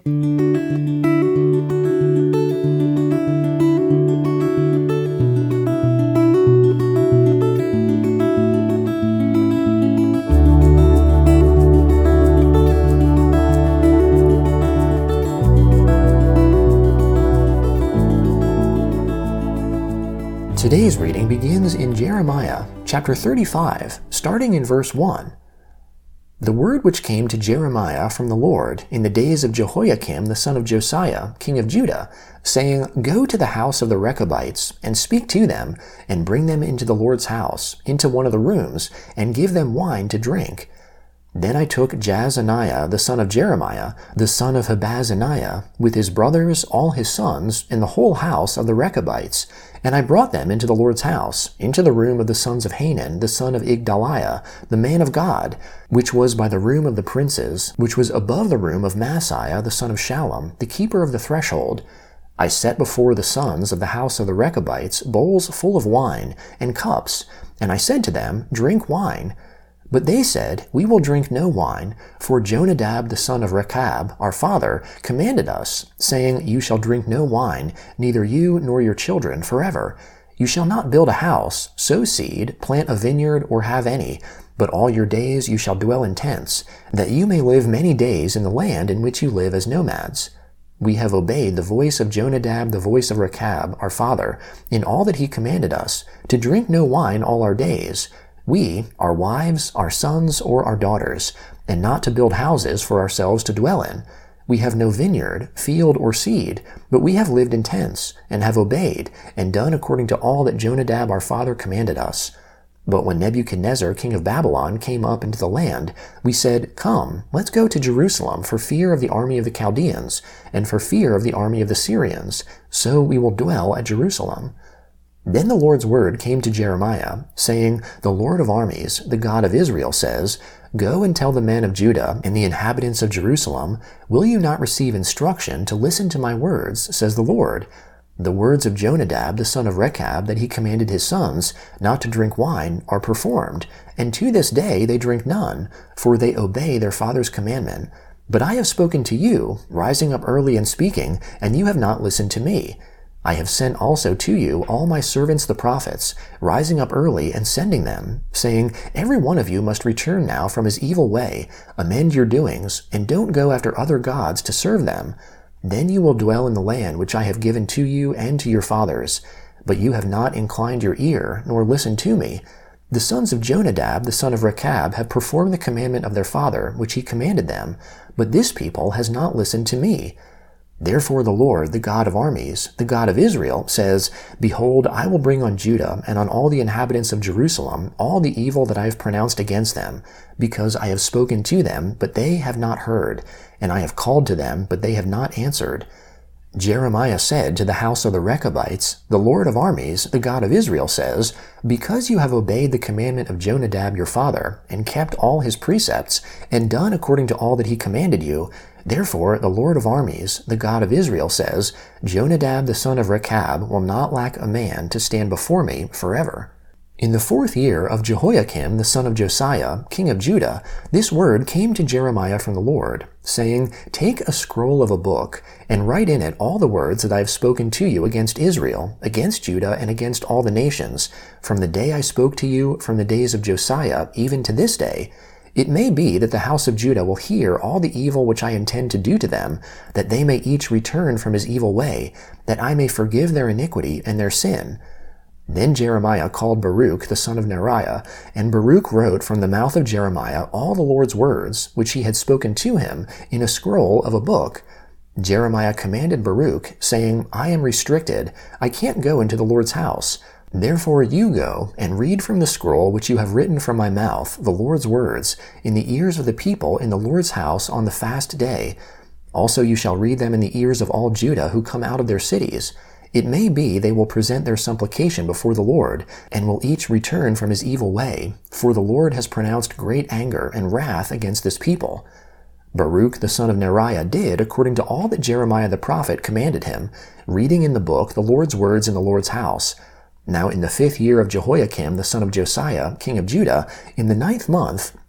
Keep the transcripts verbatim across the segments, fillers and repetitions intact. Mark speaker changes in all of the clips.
Speaker 1: Today's reading begins in Jeremiah chapter thirty-five, starting in verse one. The word which came to Jeremiah from the Lord in the days of Jehoiakim the son of Josiah, king of Judah, saying, Go to the house of the Rechabites, and speak to them, and bring them into the Lord's house, into one of the rooms, and give them wine to drink. Then I took Jaazaniah the son of Jeremiah, the son of Habazaniah, with his brothers, all his sons, and the whole house of the Rechabites, and I brought them into the Lord's house, into the room of the sons of Hanan, the son of Igdaliah, the man of God, which was by the room of the princes, which was above the room of Maaseiah the son of Shallum, the keeper of the threshold. I set before the sons of the house of the Rechabites bowls full of wine, and cups, and I said to them, Drink wine. But they said, We will drink no wine, for Jonadab the son of Rechab, our father, commanded us, saying, You shall drink no wine, neither you nor your children forever. You shall not build a house, sow seed, plant a vineyard, or have any, but all your days you shall dwell in tents, that you may live many days in the land in which you live as nomads. We have obeyed the voice of Jonadab, the voice of Rechab, our father, in all that he commanded us, to drink no wine all our days, we, our wives, our sons, or our daughters, and not to build houses for ourselves to dwell in. We have no vineyard, field, or seed, but we have lived in tents, and have obeyed, and done according to all that Jonadab our father commanded us. But when Nebuchadnezzar king of Babylon came up into the land, we said, Come, let's go to Jerusalem for fear of the army of the Chaldeans, and for fear of the army of the Syrians, so we will dwell at Jerusalem. Then the Lord's word came to Jeremiah, saying, The Lord of armies, the God of Israel, says, Go and tell the men of Judah and the inhabitants of Jerusalem, Will you not receive instruction to listen to my words, says the Lord? The words of Jonadab the son of Rechab that he commanded his sons not to drink wine are performed, and to this day they drink none, for they obey their father's commandment. But I have spoken to you, rising up early and speaking, and you have not listened to me. I have sent also to you all my servants the prophets, rising up early and sending them, saying, Every one of you must return now from his evil way, amend your doings, and don't go after other gods to serve them. Then you will dwell in the land which I have given to you and to your fathers. But you have not inclined your ear, nor listened to me. The sons of Jonadab the son of Rechab have performed the commandment of their father, which he commanded them, but this people has not listened to me. Therefore the Lord, the God of armies, the God of Israel, says, Behold, I will bring on Judah and on all the inhabitants of Jerusalem all the evil that I have pronounced against them, because I have spoken to them, but they have not heard, and I have called to them, but they have not answered. Jeremiah said to the house of the Rechabites, The Lord of armies, the God of Israel, says, Because you have obeyed the commandment of Jonadab your father, and kept all his precepts, and done according to all that he commanded you, therefore the Lord of armies, the God of Israel, says, Jonadab the son of Rechab will not lack a man to stand before me forever. In the fourth year of Jehoiakim the son of Josiah, king of Judah, this word came to Jeremiah from the Lord, saying, Take a scroll of a book, and write in it all the words that I have spoken to you against Israel, against Judah, and against all the nations, from the day I spoke to you, from the days of Josiah, even to this day. It may be that the house of Judah will hear all the evil which I intend to do to them, that they may each return from his evil way, that I may forgive their iniquity and their sin. Then Jeremiah called Baruch the son of Neriah, and Baruch wrote from the mouth of Jeremiah all the Lord's words, which he had spoken to him, in a scroll of a book. Jeremiah commanded Baruch, saying, I am restricted, I can't go into the Lord's house. Therefore you go, and read from the scroll which you have written from my mouth the Lord's words, in the ears of the people in the Lord's house on the fast day. Also you shall read them in the ears of all Judah who come out of their cities. It may be they will present their supplication before the Lord, and will each return from his evil way, for the Lord has pronounced great anger and wrath against this people. Baruch the son of Neriah did according to all that Jeremiah the prophet commanded him, reading in the book the Lord's words in the Lord's house. Now in the fifth year of Jehoiakim the son of Josiah, king of Judah, in the ninth month,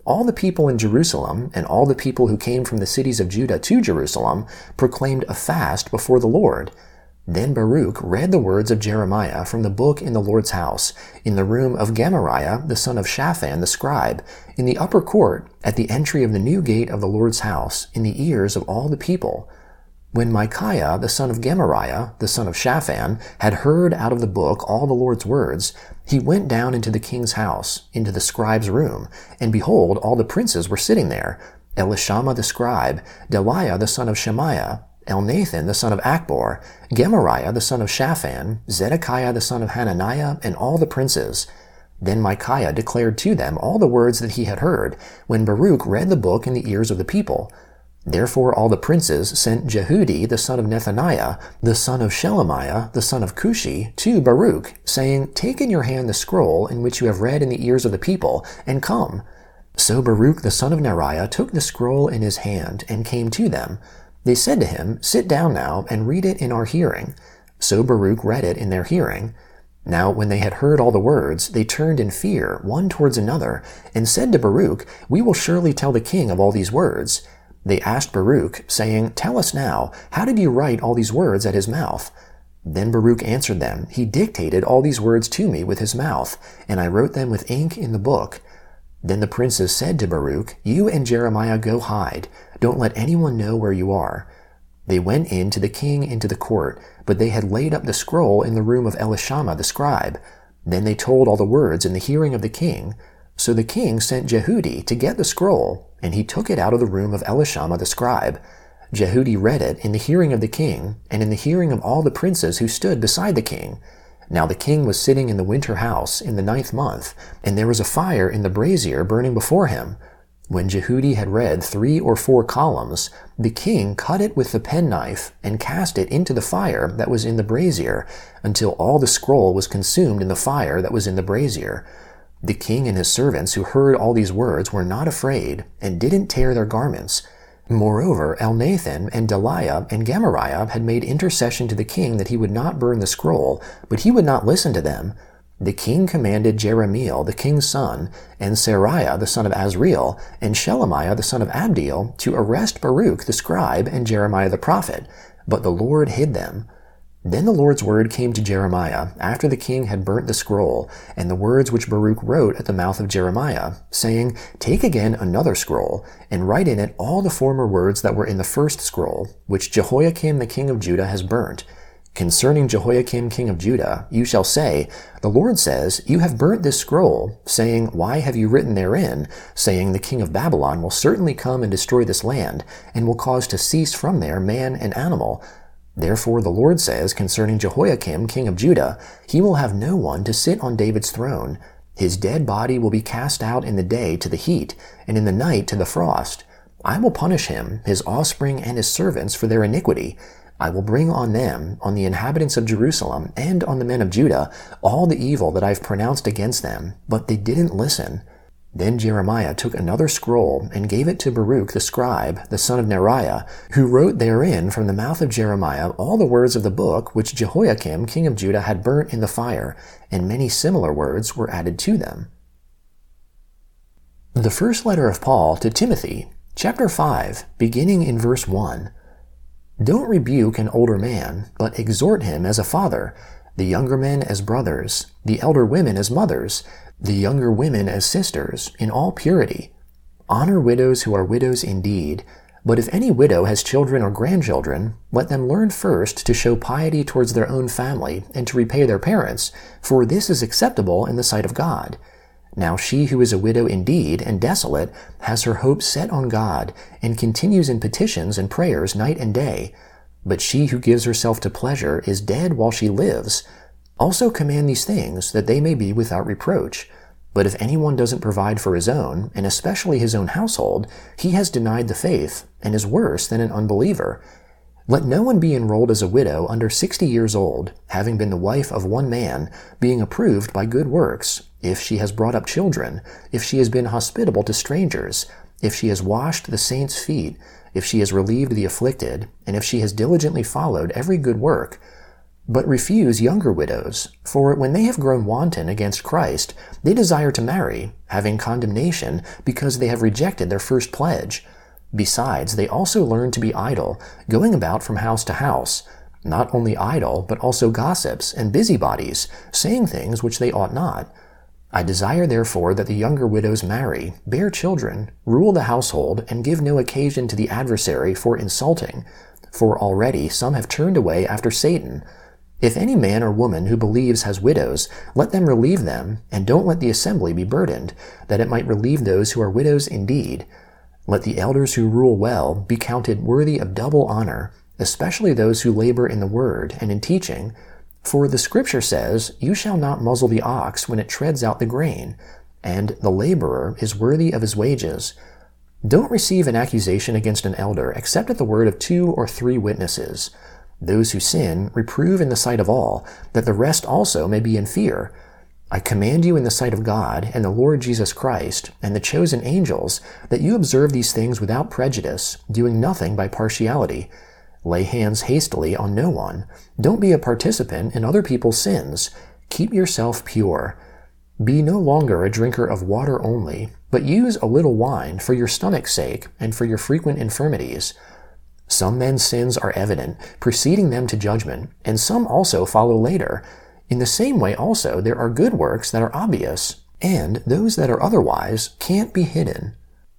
Speaker 1: all the people in Jerusalem and all the people who came from the cities of Judah to Jerusalem proclaimed a fast before the Lord. Then Baruch read the words of Jeremiah from the book in the Lord's house, in the room of Gemariah the son of Shaphan the scribe, in the upper court, at the entry of the new gate of the Lord's house, in the ears of all the people. When Micaiah the son of Gemariah the son of Shaphan had heard out of the book all the Lord's words, he went down into the king's house, into the scribe's room, and behold, all the princes were sitting there, Elishama the scribe, Delaiah the son of Shemaiah, Elnathan the son of Achbor, Gemariah the son of Shaphan, Zedekiah the son of Hananiah, and all the princes. Then Micaiah declared to them all the words that he had heard, when Baruch read the book in the ears of the people. Therefore all the princes sent Jehudi the son of Nethaniah, the son of Shelemiah, the son of Cushi, to Baruch, saying, Take in your hand the scroll in which you have read in the ears of the people, and come. So Baruch the son of Neriah took the scroll in his hand, and came to them. They said to him, Sit down now, and read it in our hearing. So Baruch read it in their hearing. Now when they had heard all the words, they turned in fear, one towards another, and said to Baruch, We will surely tell the king of all these words. They asked Baruch, saying, Tell us now, how did you write all these words at his mouth? Then Baruch answered them, He dictated all these words to me with his mouth, and I wrote them with ink in the book. Then the princes said to Baruch, You and Jeremiah go hide. Don't let anyone know where you are. They went in to the king into the court, but they had laid up the scroll in the room of Elishama the scribe. Then they told all the words in the hearing of the king. So the king sent Jehudi to get the scroll, and he took it out of the room of Elishama the scribe. Jehudi read it in the hearing of the king, and in the hearing of all the princes who stood beside the king. Now the king was sitting in the winter house in the ninth month, and there was a fire in the brazier burning before him. When Jehudi had read three or four columns, the king cut it with the penknife and cast it into the fire that was in the brazier, until all the scroll was consumed in the fire that was in the brazier. The king and his servants who heard all these words were not afraid, and didn't tear their garments. Moreover, Elnathan and Delaiah and Gemariah had made intercession to the king that he would not burn the scroll, but he would not listen to them. The king commanded Jeremiel the king's son, and Seraiah the son of Azriel, and Shelemiah the son of Abdiel, to arrest Baruch the scribe and Jeremiah the prophet, but the Lord hid them. Then the Lord's word came to Jeremiah, after the king had burnt the scroll, and the words which Baruch wrote at the mouth of Jeremiah, saying, Take again another scroll, and write in it all the former words that were in the first scroll, which Jehoiakim the king of Judah has burnt. Concerning Jehoiakim king of Judah, you shall say, The Lord says, You have burnt this scroll, saying, Why have you written therein, saying, The king of Babylon will certainly come and destroy this land, and will cause to cease from there man and animal. Therefore the Lord says concerning Jehoiakim king of Judah, He will have no one to sit on David's throne. His dead body will be cast out in the day to the heat, and in the night to the frost. I will punish him, his offspring, and his servants for their iniquity. I will bring on them, on the inhabitants of Jerusalem, and on the men of Judah, all the evil that I have pronounced against them, but they didn't listen. Then Jeremiah took another scroll and gave it to Baruch the scribe, the son of Neriah, who wrote therein from the mouth of Jeremiah all the words of the book which Jehoiakim king of Judah had burnt in the fire, and many similar words were added to them. The first letter of Paul to Timothy, chapter five, beginning in verse one. Don't rebuke an older man, but exhort him as a father, the younger men as brothers, the elder women as mothers, the younger women as sisters, in all purity. Honor widows who are widows indeed, but if any widow has children or grandchildren, let them learn first to show piety towards their own family and to repay their parents, for this is acceptable in the sight of God. Now she who is a widow indeed and desolate has her hope set on God, and continues in petitions and prayers night and day. But she who gives herself to pleasure is dead while she lives. Also command these things, that they may be without reproach. But if anyone doesn't provide for his own, and especially his own household, he has denied the faith, and is worse than an unbeliever. Let no one be enrolled as a widow under sixty years old, having been the wife of one man, being approved by good works, if she has brought up children, if she has been hospitable to strangers, if she has washed the saints' feet, if she has relieved the afflicted, and if she has diligently followed every good work. But refuse younger widows, for when they have grown wanton against Christ, they desire to marry, having condemnation because they have rejected their first pledge. Besides, they also learn to be idle, going about from house to house, not only idle, but also gossips and busybodies, saying things which they ought not. I desire therefore that the younger widows marry, bear children, rule the household, and give no occasion to the adversary for insulting, for already some have turned away after Satan. If any man or woman who believes has widows, let them relieve them, and don't let the assembly be burdened, that it might relieve those who are widows indeed. Let the elders who rule well be counted worthy of double honor, especially those who labor in the word and in teaching. For the Scripture says, "You shall not muzzle the ox when it treads out the grain," and the laborer is worthy of his wages. Don't receive an accusation against an elder except at the word of two or three witnesses. Those who sin, reprove in the sight of all, that the rest also may be in fear. I command you in the sight of God and the Lord Jesus Christ and the chosen angels that you observe these things without prejudice, doing nothing by partiality. Lay hands hastily on no one. Don't be a participant in other people's sins. Keep yourself pure. Be no longer a drinker of water only, but use a little wine for your stomach's sake and for your frequent infirmities. Some men's sins are evident, preceding them to judgment, and some also follow later. In the same way also there are good works that are obvious, and those that are otherwise can't be hidden.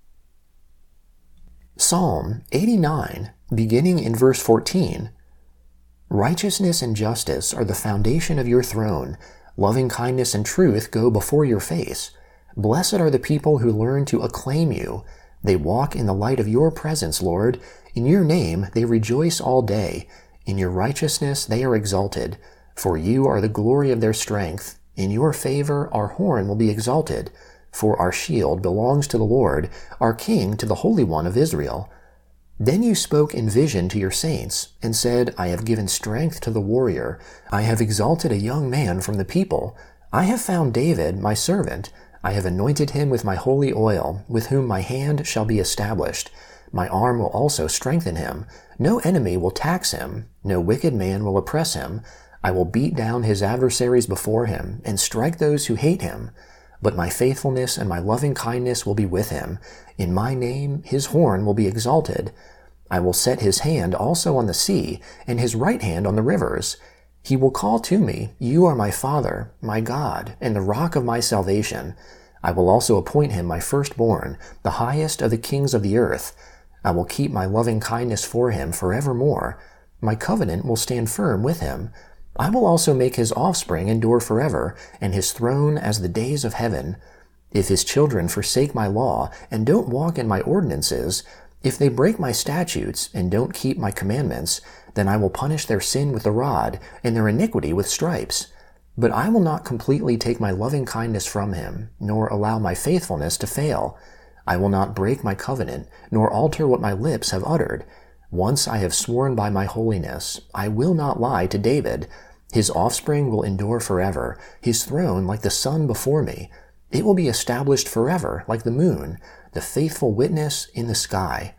Speaker 1: Psalm eighty-nine, beginning in verse fourteen. Righteousness and justice are the foundation of your throne. Loving kindness and truth go before your face. Blessed are the people who learn to acclaim you. They walk in the light of your presence, Lord. In your name they rejoice all day. In your righteousness they are exalted. For you are the glory of their strength. In your favor our horn will be exalted. For our shield belongs to the Lord, our King to the Holy One of Israel. Then you spoke in vision to your saints, and said, I have given strength to the warrior. I have exalted a young man from the people. I have found David, my servant. I have anointed him with my holy oil, with whom my hand shall be established. My arm will also strengthen him. No enemy will tax him. No wicked man will oppress him. I will beat down his adversaries before him, and strike those who hate him. But my faithfulness and my loving kindness will be with him. In my name his horn will be exalted. I will set his hand also on the sea, and his right hand on the rivers. He will call to me, You are my Father, my God, and the rock of my salvation. I will also appoint him my firstborn, the highest of the kings of the earth. I will keep my loving kindness for him forevermore. My covenant will stand firm with him. I will also make his offspring endure forever, and his throne as the days of heaven. If his children forsake my law, and don't walk in my ordinances, if they break my statutes, and don't keep my commandments, then I will punish their sin with the rod, and their iniquity with stripes. But I will not completely take my loving kindness from him, nor allow my faithfulness to fail. I will not break my covenant, nor alter what my lips have uttered. Once I have sworn by my holiness, I will not lie to David. His offspring will endure forever, his throne like the sun before me. It will be established forever like the moon, the faithful witness in the sky.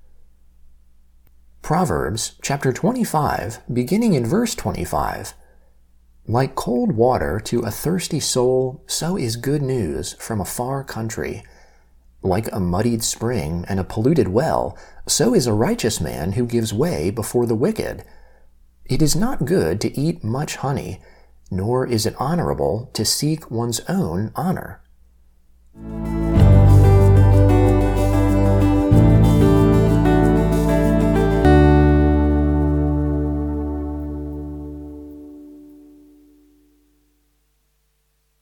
Speaker 1: Proverbs chapter twenty-five, beginning in verse twenty-five. Like cold water to a thirsty soul, so is good news from a far country. Like a muddied spring and a polluted well, so is a righteous man who gives way before the wicked. It is not good to eat much honey, nor is it honorable to seek one's own honor.